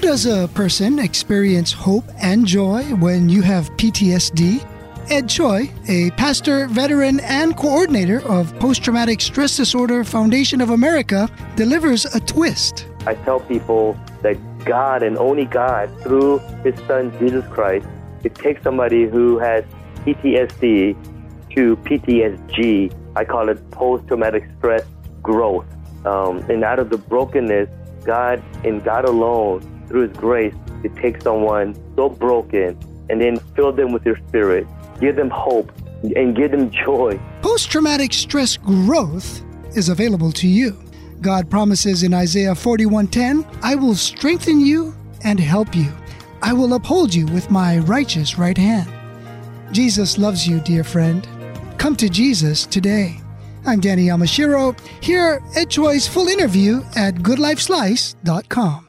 does a person experience hope and joy when you have PTSD? Ed Choi, a pastor, veteran, and coordinator of Post-Traumatic Stress Disorder Foundation of America, delivers a twist. I tell people that God and only God, through His Son, Jesus Christ, it takes somebody who has PTSD to PTSG. I call it post-traumatic stress growth. And out of the brokenness, God and God alone, through His grace, it takes someone so broken and then fill them with your Spirit, give them hope, and give them joy. Post-traumatic stress growth is available to you. God promises in Isaiah 41:10, I will strengthen you and help you. I will uphold you with my righteous right hand. Jesus loves you, dear friend. Come to Jesus today. I'm Danny Yamashiro. Hear Ed Choi's full interview at goodlifeslice.com.